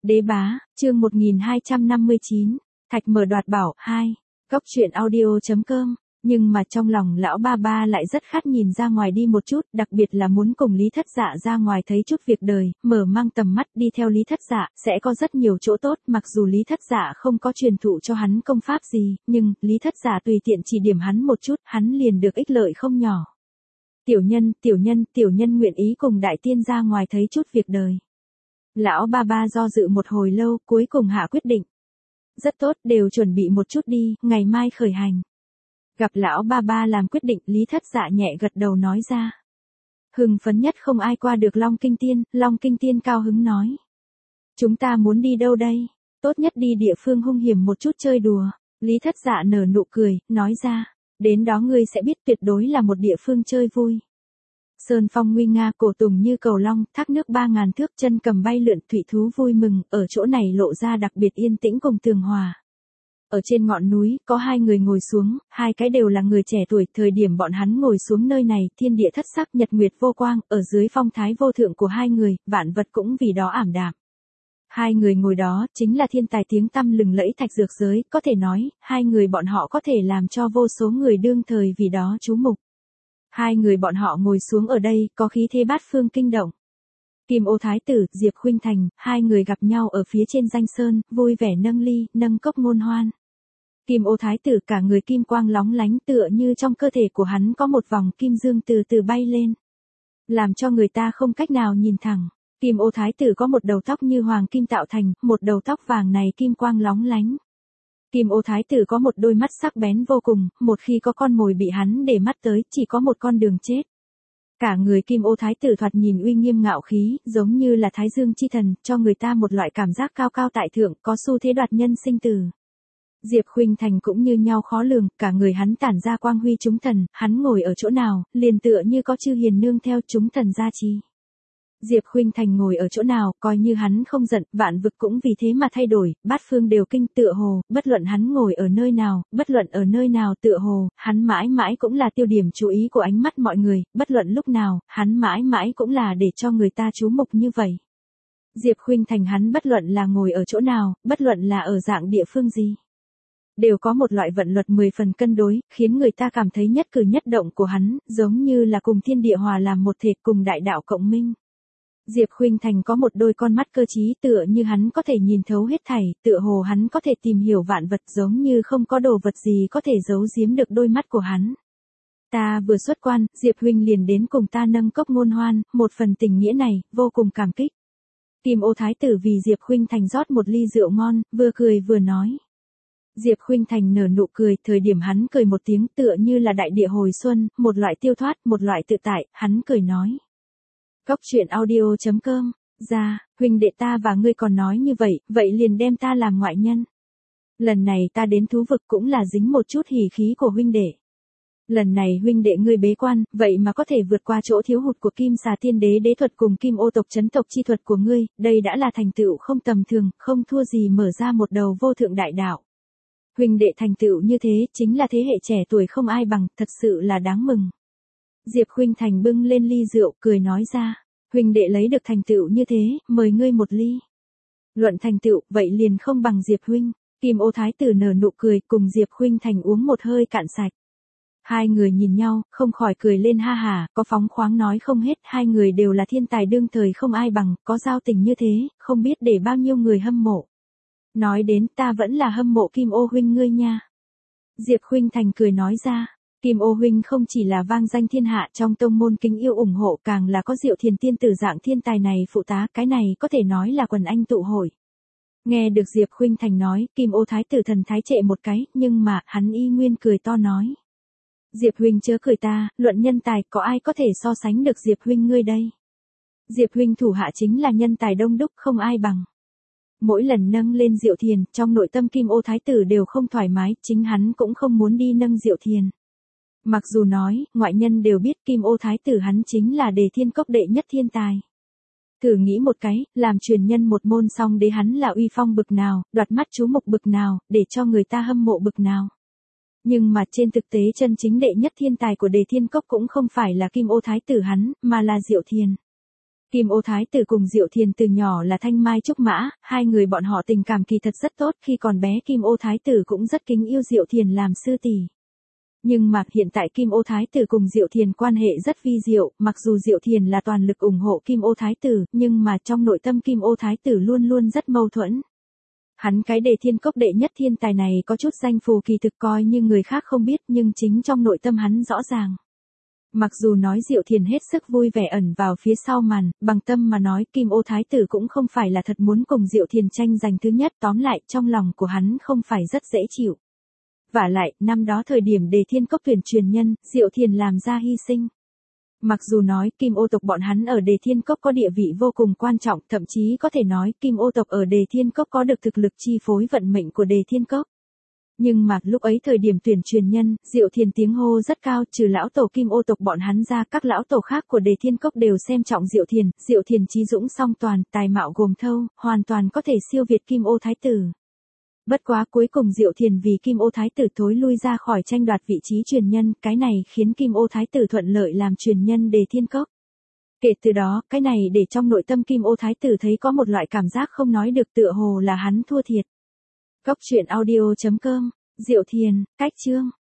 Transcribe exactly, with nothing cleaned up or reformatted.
Đế bá, chương một nghìn hai trăm năm mươi chín, Thạch Mở đoạt bảo, hai. Góc truyện audio.com. Nhưng mà trong lòng lão ba ba lại rất khát nhìn ra ngoài đi một chút, đặc biệt là muốn cùng Lý Thất Dạ ra ngoài thấy chút việc đời, mở mang tầm mắt đi theo Lý Thất Dạ, sẽ có rất nhiều chỗ tốt, mặc dù Lý Thất Dạ không có truyền thụ cho hắn công pháp gì, nhưng, Lý Thất Dạ tùy tiện chỉ điểm hắn một chút, hắn liền được ích lợi không nhỏ. Tiểu nhân, tiểu nhân, tiểu nhân nguyện ý cùng đại tiên ra ngoài thấy chút việc đời. Lão ba ba do dự một hồi lâu, cuối cùng hạ quyết định. Rất tốt, đều chuẩn bị một chút đi, ngày mai khởi hành. Gặp lão ba ba làm quyết định, Lý Thất Dạ nhẹ gật đầu nói ra. Hưng phấn nhất không ai qua được Long Kinh Tiên, Long Kinh Tiên cao hứng nói. Chúng ta muốn đi đâu đây? Tốt nhất đi địa phương hung hiểm một chút chơi đùa. Lý Thất Dạ nở nụ cười, nói ra. Đến đó ngươi sẽ biết tuyệt đối là một địa phương chơi vui. Sơn phong nguy nga, cổ tùng như cầu long, thác nước ba ngàn thước, chân cầm bay lượn, thủy thú vui mừng, ở chỗ này lộ ra đặc biệt yên tĩnh cùng tường hòa. Ở trên ngọn núi, có hai người ngồi xuống, hai cái đều là người trẻ tuổi, thời điểm bọn hắn ngồi xuống nơi này, thiên địa thất sắc, nhật nguyệt vô quang, ở dưới phong thái vô thượng của hai người, vạn vật cũng vì đó ảm đạm. Hai người ngồi đó, chính là thiên tài tiếng tăm lừng lẫy thạch dược giới, có thể nói, hai người bọn họ có thể làm cho vô số người đương thời vì đó chú mục. Hai người bọn họ ngồi xuống ở đây, có khí thế bát phương kinh động. Kim Ô Thái Tử, Diệp Khuynh Thành, hai người gặp nhau ở phía trên danh sơn, vui vẻ nâng ly, nâng cốc ngôn hoan. Kim Ô Thái Tử cả người kim quang lóng lánh tựa như trong cơ thể của hắn có một vòng kim dương từ từ bay lên. Làm cho người ta không cách nào nhìn thẳng. Kim Ô Thái Tử có một đầu tóc như hoàng kim tạo thành, một đầu tóc vàng này kim quang lóng lánh. Kim Ô Thái Tử có một đôi mắt sắc bén vô cùng, một khi có con mồi bị hắn để mắt tới, chỉ có một con đường chết. Cả người Kim Ô Thái Tử thoạt nhìn uy nghiêm ngạo khí, giống như là Thái Dương chi thần, cho người ta một loại cảm giác cao cao tại thượng, có xu thế đoạt nhân sinh tử. Diệp Khuynh Thành cũng như nhau khó lường, cả người hắn tản ra quang huy chúng thần, hắn ngồi ở chỗ nào, liền tựa như có chư hiền nương theo chúng thần gia trì. Diệp Khuynh Thành ngồi ở chỗ nào, coi như hắn không giận, vạn vực cũng vì thế mà thay đổi, bát phương đều kinh tựa hồ, bất luận hắn ngồi ở nơi nào, bất luận ở nơi nào tựa hồ, hắn mãi mãi cũng là tiêu điểm chú ý của ánh mắt mọi người, bất luận lúc nào, hắn mãi mãi cũng là để cho người ta chú mục như vậy. Diệp Khuynh Thành hắn bất luận là ngồi ở chỗ nào, bất luận là ở dạng địa phương gì, đều có một loại vận luật mười phần cân đối, khiến người ta cảm thấy nhất cử nhất động của hắn, giống như là cùng thiên địa hòa làm một thể, cùng đại đạo cộng minh. Diệp Khuynh Thành có một đôi con mắt cơ trí tựa như hắn có thể nhìn thấu hết thảy, tựa hồ hắn có thể tìm hiểu vạn vật giống như không có đồ vật gì có thể giấu giếm được đôi mắt của hắn. Ta vừa xuất quan, Diệp huynh liền đến cùng ta nâng cốc ngôn hoan, một phần tình nghĩa này, vô cùng cảm kích. Kim Ô Thái Tử vì Diệp Khuynh Thành rót một ly rượu ngon, vừa cười vừa nói. Diệp Khuynh Thành nở nụ cười, thời điểm hắn cười một tiếng tựa như là đại địa hồi xuân, một loại tiêu thoát, một loại tự tại, hắn cười nói. Góc truyện audio.com, ra, huynh đệ ta và ngươi còn nói như vậy, vậy liền đem ta làm ngoại nhân. Lần này ta đến thú vực cũng là dính một chút hỉ khí của huynh đệ. Lần này huynh đệ ngươi bế quan, vậy mà có thể vượt qua chỗ thiếu hụt của Kim Xà Tiên Đế đế thuật cùng Kim Ô tộc chấn tộc chi thuật của ngươi, đây đã là thành tựu không tầm thường, không thua gì mở ra một đầu vô thượng đại đạo. Huynh đệ thành tựu như thế, chính là thế hệ trẻ tuổi không ai bằng, thật sự là đáng mừng. Diệp Khuynh Thành bưng lên ly rượu, cười nói ra, huynh đệ lấy được thành tựu như thế, mời ngươi một ly. Luận thành tựu, vậy liền không bằng Diệp huynh. Kim Ô Thái Tử nở nụ cười, cùng Diệp Khuynh Thành uống một hơi cạn sạch. Hai người nhìn nhau, không khỏi cười lên ha hà, có phóng khoáng nói không hết, hai người đều là thiên tài đương thời không ai bằng, có giao tình như thế, không biết để bao nhiêu người hâm mộ. Nói đến ta vẫn là hâm mộ Kim Ô huynh ngươi nha. Diệp Khuynh Thành cười nói ra. Kim Ô huynh không chỉ là vang danh thiên hạ trong tông môn kính yêu ủng hộ, càng là có Diệu Thiền tiên tử dạng thiên tài này phụ tá, cái này có thể nói là quần anh tụ hội. Nghe được Diệp Khuynh Thành nói, Kim Ô Thái Tử thần thái trệ một cái, nhưng mà, hắn y nguyên cười to nói. Diệp huynh chớ cười ta, luận nhân tài, có ai có thể so sánh được Diệp huynh ngươi đây? Diệp huynh thủ hạ chính là nhân tài đông đúc không ai bằng. Mỗi lần nâng lên Diệu Thiền, trong nội tâm Kim Ô Thái Tử đều không thoải mái, chính hắn cũng không muốn đi nâng Diệu Thiền. Mặc dù nói, ngoại nhân đều biết Kim Ô Thái Tử hắn chính là Đề Thiên Cốc đệ nhất thiên tài. Thử nghĩ một cái, làm truyền nhân một môn song đế hắn là uy phong bực nào, đoạt mắt chú mục bực nào, để cho người ta hâm mộ bực nào. Nhưng mà trên thực tế chân chính đệ nhất thiên tài của Đề Thiên Cốc cũng không phải là Kim Ô Thái Tử hắn, mà là Diệu Thiền. Kim Ô Thái tử cùng Diệu Thiền từ nhỏ là thanh mai trúc mã, hai người bọn họ tình cảm kỳ thật rất tốt, khi còn bé Kim Ô Thái tử cũng rất kính yêu Diệu Thiền làm sư tỷ. Nhưng mà hiện tại Kim Ô Thái tử cùng Diệu Thiền quan hệ rất vi diệu, mặc dù Diệu Thiền là toàn lực ủng hộ Kim Ô Thái tử, nhưng mà trong nội tâm Kim Ô Thái tử luôn luôn rất mâu thuẫn. Hắn cái Đề Thiên Cốc đệ nhất thiên tài này có chút danh phù kỳ thực coi như người khác không biết, nhưng chính trong nội tâm hắn rõ ràng. Mặc dù nói Diệu Thiền hết sức vui vẻ ẩn vào phía sau màn, bằng tâm mà nói Kim Ô Thái tử cũng không phải là thật muốn cùng Diệu Thiền tranh giành thứ nhất, tóm lại trong lòng của hắn không phải rất dễ chịu. Vả lại, năm đó thời điểm Đề Thiên Cốc tuyển truyền nhân, Diệu Thiền làm ra hy sinh. Mặc dù nói Kim Ô tộc bọn hắn ở Đề Thiên Cốc có địa vị vô cùng quan trọng, thậm chí có thể nói Kim Ô tộc ở Đề Thiên Cốc có được thực lực chi phối vận mệnh của Đề Thiên Cốc. Nhưng mà lúc ấy thời điểm tuyển truyền nhân, Diệu Thiền tiếng hô rất cao, trừ lão tổ Kim Ô tộc bọn hắn ra, các lão tổ khác của Đề Thiên Cốc đều xem trọng Diệu Thiền, Diệu Thiền trí dũng song toàn, tài mạo gồm thâu, hoàn toàn có thể siêu việt Kim Ô Thái tử. Bất quá cuối cùng Diệu Thiền vì Kim Ô Thái tử thối lui ra khỏi tranh đoạt vị trí truyền nhân, cái này khiến Kim Ô Thái tử thuận lợi làm truyền nhân Đề Thiên Cốc. Kể từ đó, cái này để trong nội tâm Kim Ô Thái tử thấy có một loại cảm giác không nói được, tựa hồ là hắn thua thiệt. Góc truyện audio chấm com, Diệu Thiền, cách chương.